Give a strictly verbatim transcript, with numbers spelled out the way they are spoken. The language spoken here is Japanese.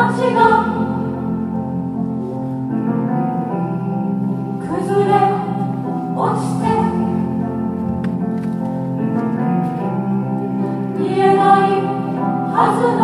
街が崩れ落ちて見えないはず